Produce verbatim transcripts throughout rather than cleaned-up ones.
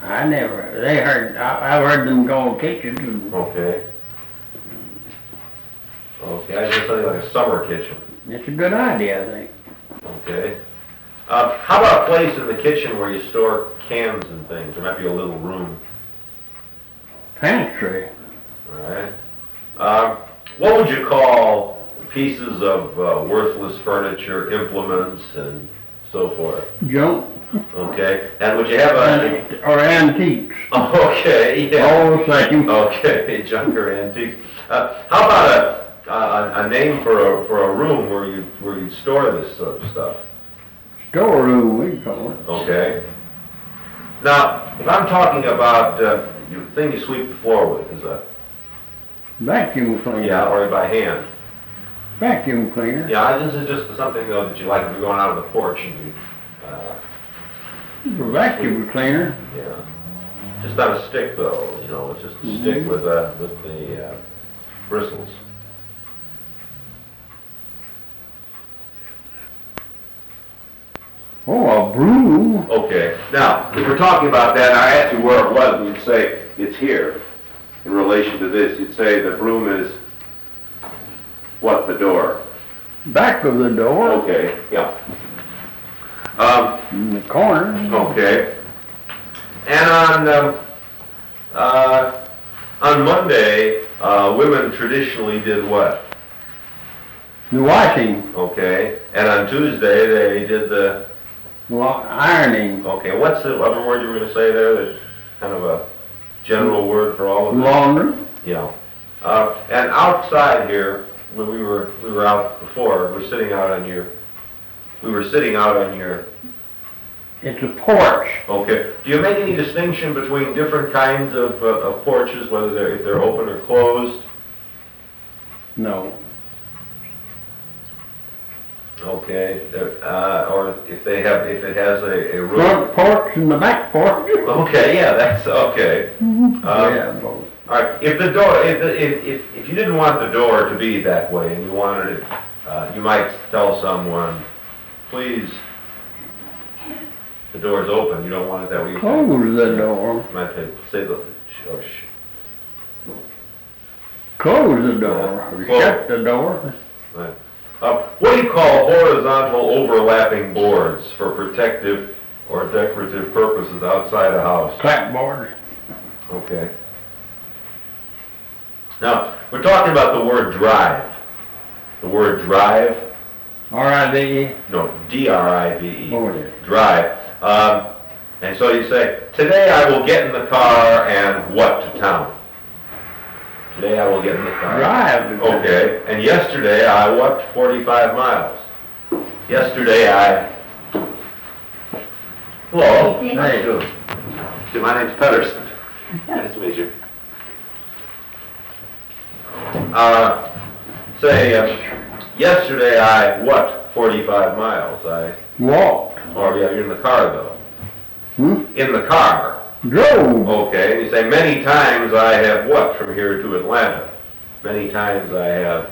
I never, they heard, I, I've heard them called kitchens. and- Okay. Okay, I just something like a summer kitchen. It's a good idea, I think. Okay. Uh, how about a place in the kitchen where you store cans and things? There might be a little room. Pantry. All right. Uh, what would you call pieces of uh, worthless furniture, implements, and so forth? Junk. Okay. And would you have a? Or antiques. Okay. Yeah. All the same. Okay. Junk or antiques. Uh, how about a, a a name for a for a room where you where you store this sort of stuff? Storeroom, we call it. Okay. Now, if I'm talking about uh, the thing you sweep the floor with, is a Vacuum cleaner. yeah, or by hand. Vacuum cleaner. Yeah, this is just something though that you like if you're going out on the porch and you, uh, A vacuum cleaner. yeah, just on a stick though. You know, it's just a Mhm. stick with uh, with the uh, bristles. Oh, a broom. Okay. Now, if we're talking about that, I asked you where it was, and you'd say it's here. In relation to this, you'd say the broom is what, the door? Back of the door. Okay, yeah. Um, In the corner. okay. And on, um, uh, on Monday, uh, women traditionally did what? The washing. Okay. And on Tuesday, they did the, Wa- ironing. okay, what's the other word you were going to say there? That's kind of a general word for all of this? Laundry. Yeah. Uh, and outside here, when we were, we were out before, we're sitting out on your, we were sitting out on your, It's a porch. okay. Do you make any distinction between different kinds of, uh, of porches, whether they're, if they're open or closed? No. Okay. Uh, or if they have, if it has a, a roof? Front porch and the back porch. Okay, yeah, that's, okay. Um, Yeah, both. All right, if the door, if, the- if, if, if you didn't want the door to be that way and you wanted it, uh, you might tell someone, please, the door's open, you don't want it that way. Close the door. You might say, say the, or sh- Close the door. Or Close. shut the door. right. Uh, what do you call horizontal overlapping boards for protective or decorative purposes outside a house? Clapboard. Okay. Now, we're talking about the word drive. The word drive, R I D E. no, D R I V E, Oh, yeah. drive. Um, and so you say, today I will get in the car and what to town? Today I will get in the car. Drive. Okay, and yesterday I walked forty-five miles. Yesterday I... Hello. Hey. How you doing? See, my name's Pedersen. Nice to meet you. Uh, say, uh, yesterday I, what, forty-five miles? I, Walked. or yeah, you're in the car though. Hmm? In the car. Drove. Okay, and you say, many times I have what from here to Atlanta? Many times I have,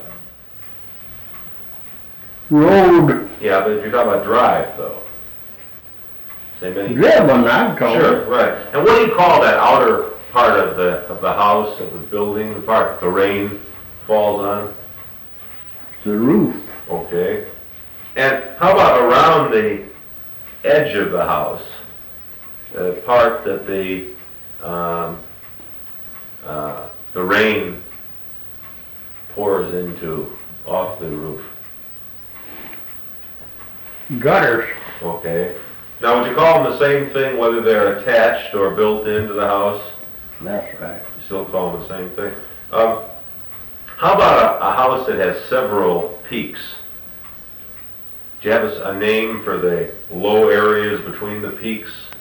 Road. yeah, but if you're talking about drive though. Say many. Driven, I'd call Sure, it. right. And what do you call that outer part of the, of the house, of the building, the part the rain falls on? The roof. Okay. And how about around the edge of the house, the part that the, um, uh, the rain pours into off the roof? Gutters. Okay. Now, would you call them the same thing whether they're attached or built into the house? That's right. You still call them the same thing? Um, how about a, a house that has several peaks? Do you have a, s- a name for the low areas between the peaks?